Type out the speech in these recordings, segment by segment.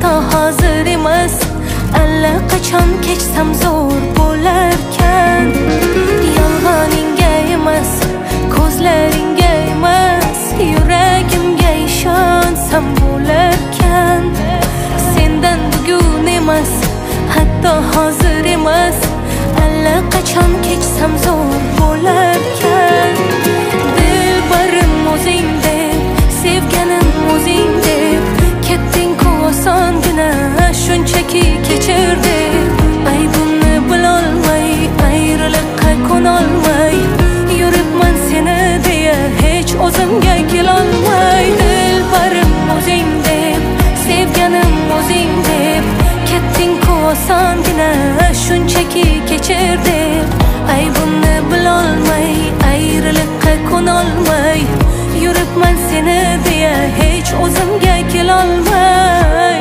hatto hozir emas, allaqachon kechsam zo'r bo'larkan. Yolg'oningga emas, ko'zlaringga emas, yuragimga ishonsam bo'larkan. Sendan bugun emas, hatto hozir emas, allaqachon kechsam zo'r bo'larkan. Dilbarim o'zing deb, sevganim o'zing deb, ketding-ku osongina, shunchaki kechir deb. Aybimni bilolmay, ayriliqqa ko'nolmay, yuribman seni deya hech o'zimga kelolmay. Dilbarim o'zing deb, sevganim o'zing deb, ketding-ku osongina, shunchaki kechir deb. Aybimni bilolmay, ayriliqqa ko'nolmay, yuribman seni deya hech o'zimga kelolmay.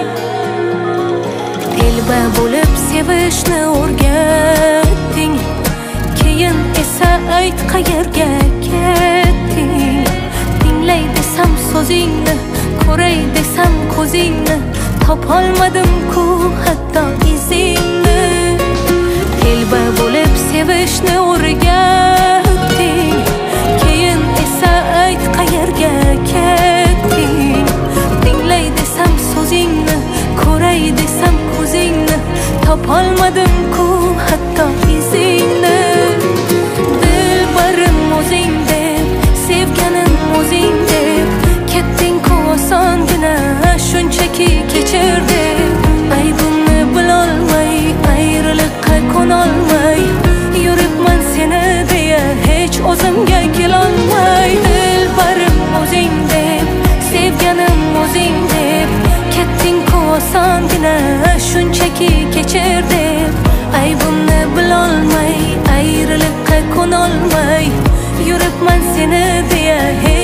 Telba bo'lib sevishni o'rgatding, keyin esa ayt qayerga ketding. Tinglay desam so'zingni, ko'ray desam ko'zingni, topolmadim-ku hatto izingni. Telba bo'lib sevishni o'rgatding, keyin esa ayt qayerga ketding. Tinglay desam so'zingni, ko'ray desam ko'zingni, topolmadim-ku hatto izingni. Dilbarim o'zing deb, sevganim o'zing deb, ketding-ku osongina, shunchaki kechir deb. Aybimni bilolmay, ayriliqqa ko'nolmay, yuribman seni deya hech o'zimga kelolmay. Dilbarim o'zing deb, sevganim o'zing deb, ketding-ku osongina, shunchaki kechir deb. Aybimni bilolmay, ayriliqqa ko'nolmay, yuribman seni deya